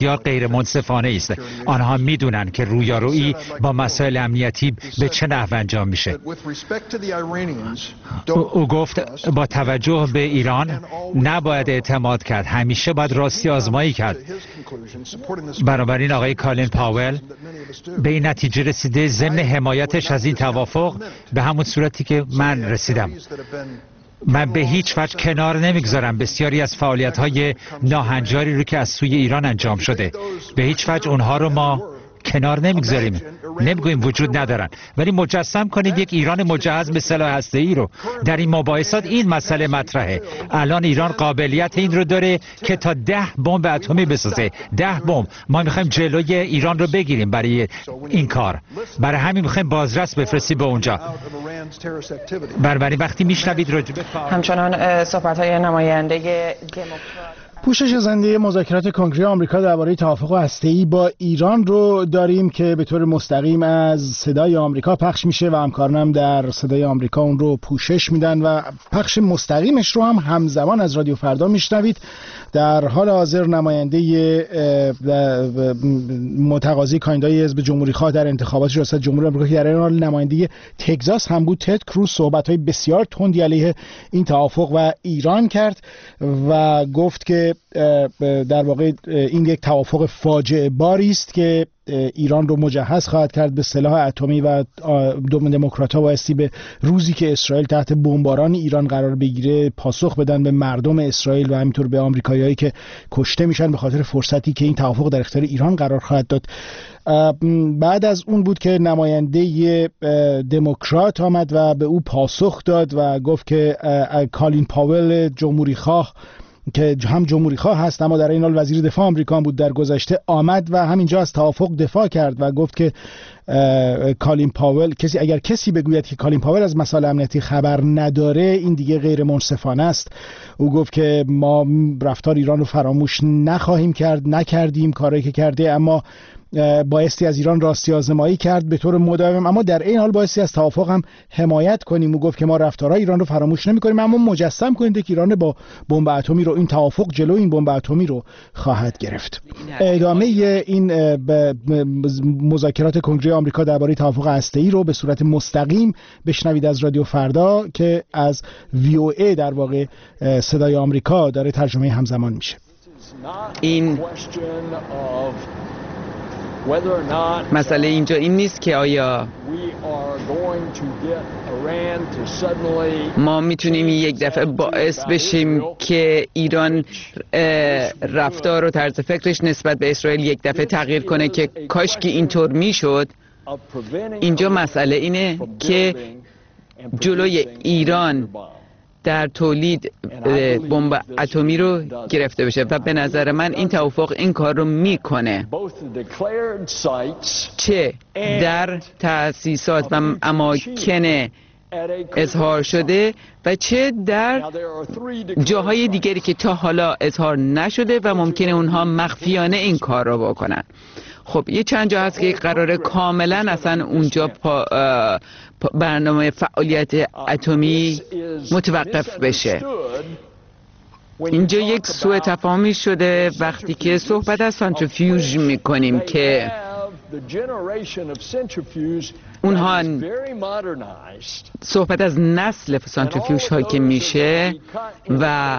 یا غیر منصفانه است. آنها میدونن که رویارویی با مسائل امنیتی به چه نحو انجام میشه. او گفت با توجه به ایران نباید اعتماد کرد، همیشه باید راستی آزمایی کرد. بنابراین آقای کالین پاول به این نتیجه رسیده ضمن حمایتش از این توافق به همون صورتی که من رسیدم. من به هیچ وجه کنار نمیگذارم بسیاری از فعالیت‌های ناهنجاری رو که از سوی ایران انجام شده. به هیچ وجه اونها رو ما کنار نمیگذاریم، نمیگوییم وجود ندارن، ولی مجسم کنید یک ایران مجهز به سلاح هسته‌ای رو. در این مباحثات این مسئله مطرحه. الان ایران قابلیت این رو داره که تا 10 بمب اتمی بسازه. 10 بمب. ما میخوایم جلوی ایران رو بگیریم برای این کار. برای همین میخوایم بازرس بفرستیم به اونجا. بنابراین وقتی میشنوید راجبه همچنان صحبت‌های نماینده دموکرات پوشش زنده مذاکرات کنگره آمریکا درباره توافق هسته‌ای با ایران رو داریم که به طور مستقیم از صدای آمریکا پخش میشه و همکارانم در صدای آمریکا اون رو پوشش میدن و پخش مستقیمش رو هم همزمان از رادیو فردا میشنوید. در حال حاضر نماینده متقاضی کاندیدای حزب جمهوری خواه در انتخابات ریاست جمهوری آمریکا که در این حال نماینده تگزاس هم بود، تد کروز، صحبت‌های بسیار تندی علیه این توافق و ایران کرد و گفت که در واقع این یک توافق فاجعه باری است که ایران رو مجهز خواهد کرد به سلاح اتمی و دموکرات‌ها بایستی به روزی که اسرائیل تحت بمباران ایران قرار بگیره پاسخ بدن به مردم اسرائیل و همینطور به آمریکایی‌هایی که کشته میشن به خاطر فرصتی که این توافق در اختیار ایران قرار خواهد داد. بعد از اون بود که نماینده دموکرات آمد و به او پاسخ داد و گفت که کالین پاول جمهوری خواه که هم جمهوری خواه هست اما در این حال وزیر دفاع آمریکا بود در گذشته، آمد و همینجا از توافق دفاع کرد و گفت که کالین پاول اگر کسی بگوید که کالین پاول از مسائل امنیتی خبر نداره این دیگه غیر منصفانه است. او گفت که ما رفتار ایران رو فراموش نخواهیم کرد، نکردیم کاری که کرده، اما بایستی از ایران راستی آزمایی کرد به طور مداوم، اما در این حال بایستی از توافق هم حمایت کنیم. او گفت که ما رفتارهای ایران رو فراموش نمی‌کنیم، اما مجسم کنید که ایران با بمب اتمی رو این توافق جلو این بمب اتمی رو خواهد گرفت. ادامه این مذاکرات کنگره آمریکا درباره توافق هسته‌ای رو به صورت مستقیم بشنوید از رادیو فردا که از VOA در واقع صدای آمریکا داره ترجمه همزمان میشه. این مسئله اینجا این نیست که آیا ما میتونیم یک دفعه باعث بشیم که ایران رفتار و طرز فکرش نسبت به اسرائیل یک دفعه تغییر کنه که کاش که اینطور میشد. اینجا مسئله اینه که جلوی ایران در تولید بمب اتمی رو گرفته بشه و به نظر من این توافق این کار رو میکنه، چه در تأسیسات و اماکن اظهار شده و چه در جاهای دیگری که تا حالا اظهار نشده و ممکنه اونها مخفیانه این کار رو بکنن. خب یه چند جا هست که قراره کاملا اصلا اونجا برنامه فعالیت اتمی متوقف بشه. اینجا یک سوء تفاهمی شده وقتی که صحبت از سانتریفیوژ میکنیم که اونها صحبت از نسل سانتریفیوژ هایی که میشه و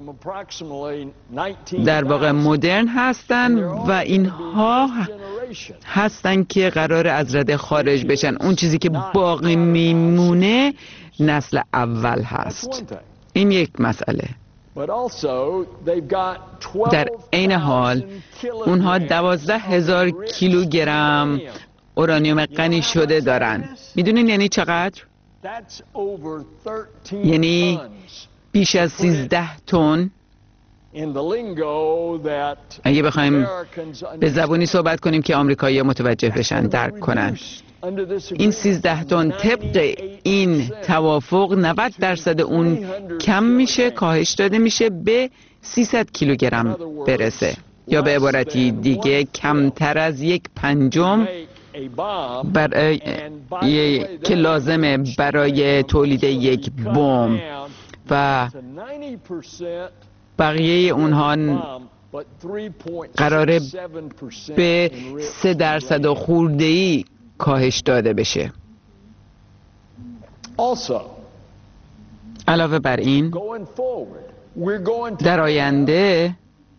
در واقع مدرن هستن و اینها هستن که قرار از رده خارج بشن. اون چیزی که باقی میمونه نسل اول هست. این یک مسئله. در عین حال اونها 12,000 کیلوگرم اورانیوم غنی شده دارن. میدونین یعنی چقدر؟ یعنی بیش از 13 تن. اگه بخوایم به زبونی صحبت کنیم که آمریکایی‌ها متوجه بشن، درک کنن، این 13 تن طبق این توافق 90% اون کم میشه، کاهش داده میشه به 300 کیلوگرم برسه، یا به عبارتی دیگه کمتر از 1/5 که لازمه برای تولید یک بمب و بقیه اونها قراره به 3% خورده‌ای کاهش داده بشه. علاوه بر این در آینده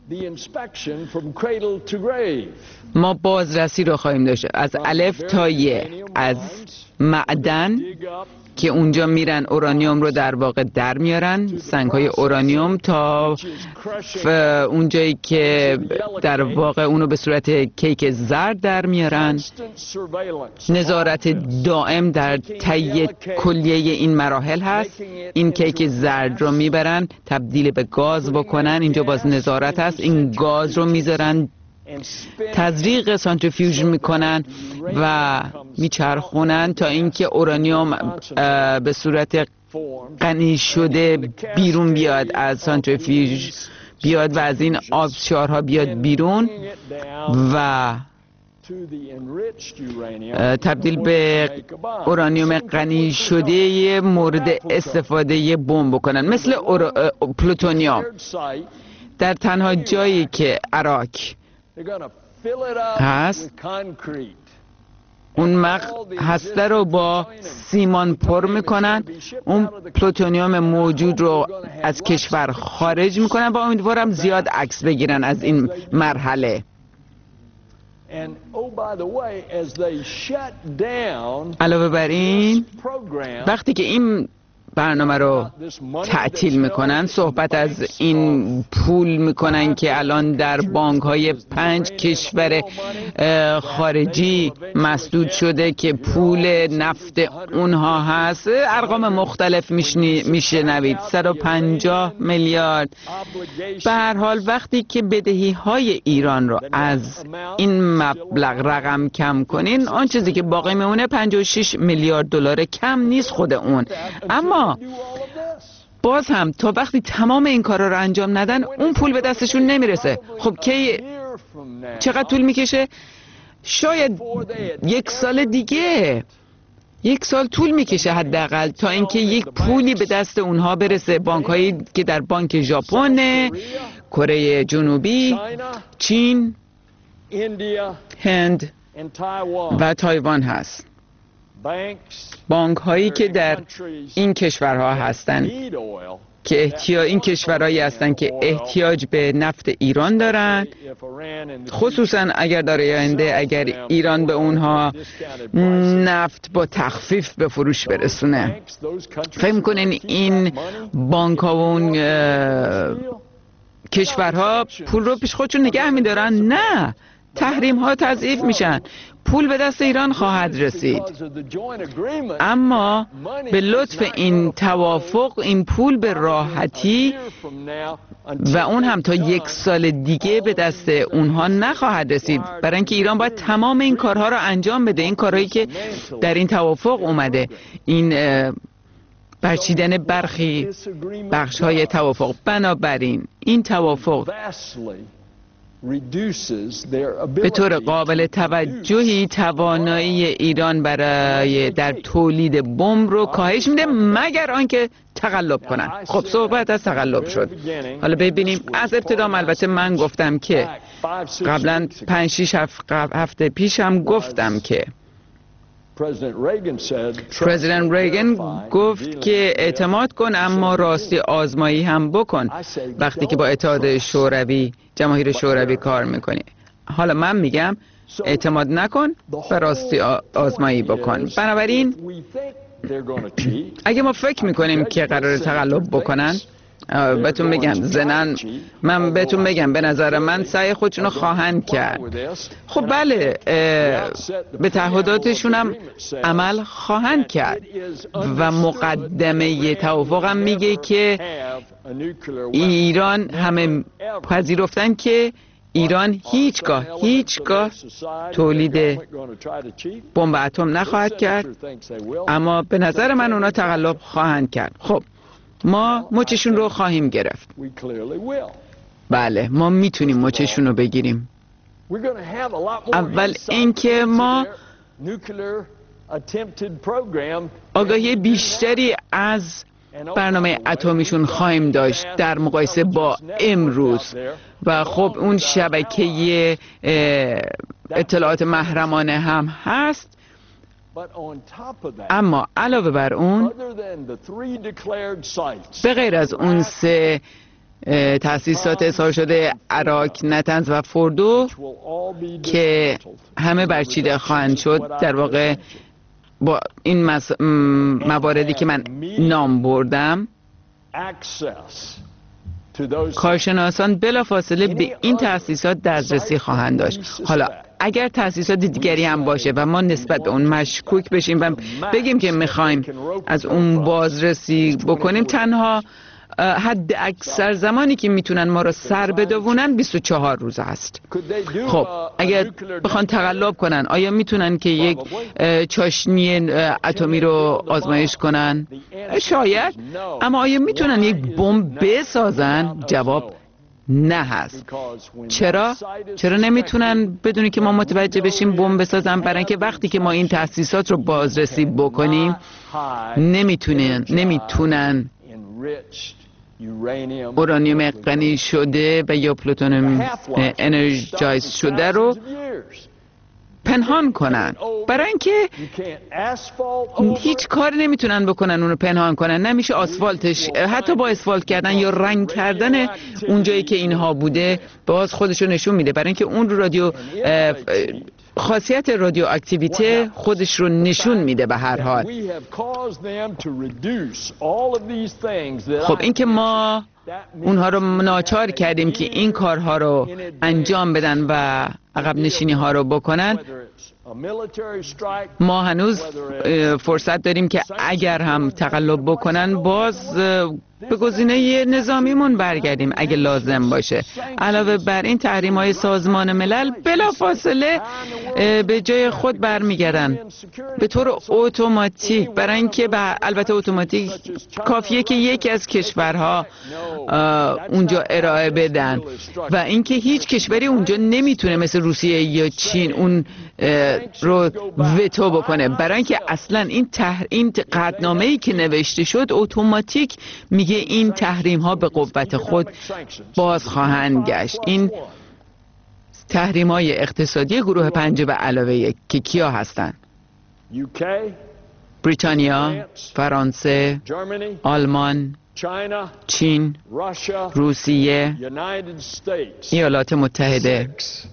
ما بازرسی رو خواهیم داشت از الف تا ی، از معدن که اونجا میرن اورانیوم رو در واقع در میارن، سنگ‌های اورانیوم، تا اونجایی که در واقع اونو به صورت کیک زرد در میارن. نظارت دائم در طی کلیه این مراحل هست. این کیک زرد رو میبرن تبدیل به گاز بکنن، اینجا باز نظارت هست، این گاز رو میذارن تزریق سانتریفیوژ میکنن و میچرخونن تا اینکه اورانیوم به صورت غنی شده بیرون بیاد، از سانتریفیوژ بیاد و از این آبشارها بیاد بیرون و تبدیل به اورانیوم غنی شده مورد استفاده بمب بکنن. مثل پلوتونیوم در تنها جایی که عراق هست، اون هسته رو با سیمان پر میکنن، اون پلوتونیوم موجود رو از کشور خارج میکنن و امیدوارم زیاد عکس بگیرن از این مرحله. علاوه بر این وقتی که این برنامه رو تعطیل میکنن، صحبت از این پول میکنن که الان در بانک های 5 کشور خارجی مسدود شده که پول نفت اونها هست. ارقام مختلف میشنوید، 150 میلیارد. به هر حال وقتی که بدهی های ایران رو از این مبلغ رقم کم کنین، آن چیزی که باقی میمونه 56 میلیارد دلار، کم نیست خود اون. اما باز هم تا وقتی تمام این کارا رو انجام ندن اون پول به دستشون نمیرسه. خب کی چقدر طول میکشه؟ شاید 1 سال دیگه، 1 سال طول میکشه حداقل تا اینکه یک پولی به دست اونها برسه. بانک هایی که در بانک ژاپن، کره جنوبی، چین، هند و تایوان هست. بانک هایی که در این کشورها هستند که این کشورهایی هستند که احتیاج به نفت ایران دارند، خصوصا اگر در آینده اگر ایران به اونها نفت با تخفیف به فروش برسونه. فکر می‌کنین این بانک ها و اون کشورها پول رو پیش خودشون نگه می‌دارن؟ نه، تحریم ها تضعیف میشن، پول به دست ایران خواهد رسید. اما به لطف این توافق این پول به راحتی و اون هم تا 1 سال دیگه به دست اونها نخواهد رسید، برای اینکه ایران باید تمام این کارها رو انجام بده، این کارهایی که در این توافق اومده، این برچیدن برخی بخش‌های توافق. بنابراین این توافق به طور قابل توجهی توانایی ایران برای در تولید بمب رو کاهش میده، مگر آنکه تقلب کنن. خب صحبت از تقلب شد. حالا ببینیم از ابتدا. البته من گفتم که قبلا 5-6 هفته پیش هم گفتم که پرزیدنت ریگن گفت که اعتماد کن اما راستی آزمایی هم بکن وقتی که با اتحاد شوروی، جماهیر شوروی کار میکنی. حالا من میگم اعتماد نکن و راستی آزمایی بکن. بنابراین اگه ما فکر میکنیم که قرار تقلب بکنن، بهتون بگم زنن، من بهتون بگم به نظر من سعی خودشونو خواهند کرد. خب بله، به تعهداتشون هم عمل خواهند کرد و مقدمه توافق هم میگه که ایران، همه پذیرفتن که ایران هیچگاه تولید بمب اتم نخواهد کرد، اما به نظر من اونا تقلب خواهند کرد. خب ما مچشون رو خواهیم گرفت. بله، ما میتونیم مچشون رو بگیریم. اول اینکه ما آگاهی بیشتری از برنامه اتمیشون خواهیم داشت در مقایسه با امروز. و خب اون شبکه اطلاعات محرمانه هم هست. اما علاوه بر اون، به غیر از اون 3 تأسیسات اظهار شده عراق، نتنز و فوردو که همه برچیده خواهند شد، در واقع با این مواردی که من نام بردم، کارشناسان بلافاصله به این تأسیسات دسترسی خواهند داشت. حالا اگر تأسیسات دیگری هم باشه و ما نسبت به اون مشکوک بشیم و بگیم که میخوایم از اون بازرسی بکنیم، تنها حد اکثر زمانی که میتونن ما رو سر بدوونن 24 روز است. خب اگر بخوان تقلب کنن، آیا میتونن که یک چاشنی اتمی رو آزمایش کنن؟ شاید. اما آیا میتونن یک بمب بسازن؟ جواب نه هست. چرا نمیتونن بدونی که ما متوجه بشیم بمب بسازن؟ برای اینکه وقتی که ما این تأسیسات رو بازرسی بکنیم، نمیتونن اورانیوم غنی شده و یا پلوتونیوم انرژایز شده رو پنهان کنن، برای اینکه هیچ کاری نمیتونن بکنن اونو پنهان کنن. نمیشه آسفالتش، حتی با اسفالت کردن یا رنگ کردن اون جایی که اینها بوده باز خودشو نشون میده، برای اینکه اون خاصیت رادیو اکتیویته خودش رو نشون میده. به هر حال خب این که ما اونها رو ناچار کردیم که این کارها رو انجام بدن و عقب نشینی ها رو بکنن، ما هنوز فرصت داریم که اگر هم تقلب بکنن باز به گزینه نظامیمون برگردیم اگه لازم باشه. علاوه بر این، تحریم های سازمان ملل بلافاصله به جای خود برمیگردن به طور اتوماتیک، برای اینکه البته اتوماتیک کافیه که یکی از کشورها اونجا ارائه بدن و اینکه هیچ کشوری اونجا نمیتونه مثل روسیه یا چین اون رو وتو بکنه، برای اینکه اصلا این قطعنامه‌ای که نوشته شد اتوماتیک میگه این تحریم ها به قوت خود باز خواهند گشت. این تحریم های اقتصادی گروه 5 و علاوه 1 که کیا هستند؟ بریتانیا، فرانسه، آلمان، چین، روسیه، ایالات متحده.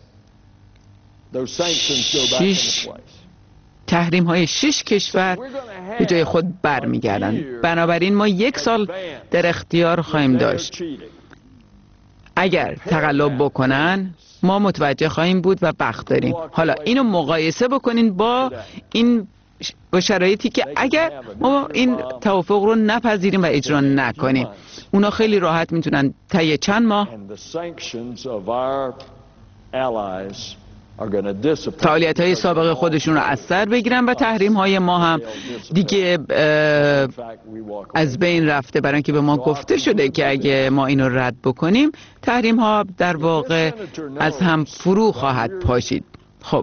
6 تحریم های 6 کشور به جای خود برمیگردن. بنابراین ما 1 سال در اختیار خواهیم داشت. اگر تقلب بکنن ما متوجه خواهیم بود و بخت داریم. حالا اینو مقایسه بکنین با شرایطی که اگر ما این توافق رو نپذیریم و اجرا نکنیم، اونا خیلی راحت میتونن طی چند ماه فعالیت های سابق خودشون رو از سر بگیرن و تحریم های ما هم دیگه از بین رفته، برای اینکه به ما گفته شده که اگه ما اینو رد بکنیم تحریم ها در واقع از هم فرو خواهد پاشید. خب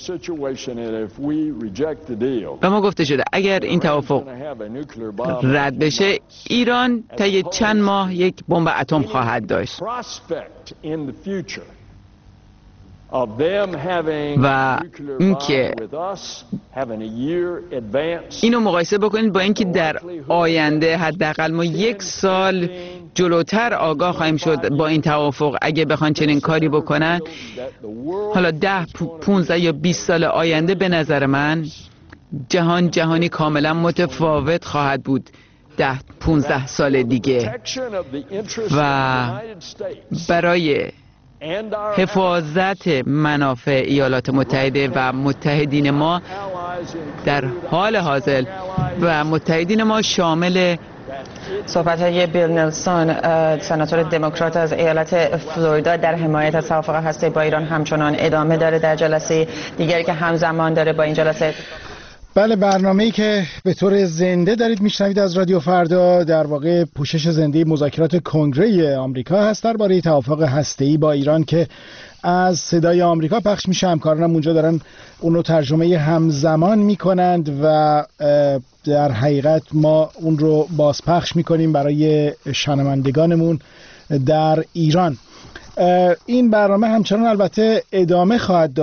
به ما گفته شده اگر این توافق رد بشه ایران طی چند ماه یک بمب اتم خواهد داشت و اینکه اینو مقایسه بکنید با اینکه در آینده حداقل ما 1 سال جلوتر آگاه خواهیم شد با این توافق اگه بخوان چنین کاری بکنن. حالا 10 15 یا 20 سال آینده به نظر من جهانی کاملا متفاوت خواهد بود. 10 15 سال دیگه و برای حفاظت منافع ایالات متحده و متحدین ما در حال حاضر و متحدین ما شامل صحبت‌های بیل نلسون، سناتور دموکرات از ایالت فلوریدا در حمایت از توافق هسته‌ای با ایران همچنان ادامه داره. در جلسه دیگری که همزمان داره با این جلسه بله، برنامه‌ای که به طور زنده دارید میشنوید از رادیو فردا در واقع پوشش زنده مذاکرات کنگره آمریکا هست درباره توافق هسته‌ای با ایران که از صدای آمریکا پخش میشه. همکارانم اونجا دارن اونو ترجمه همزمان میکنند و در حقیقت ما اون رو بازپخش میکنیم برای شنوندگانمون در ایران. این برنامه همچنان البته ادامه خواهد داشت.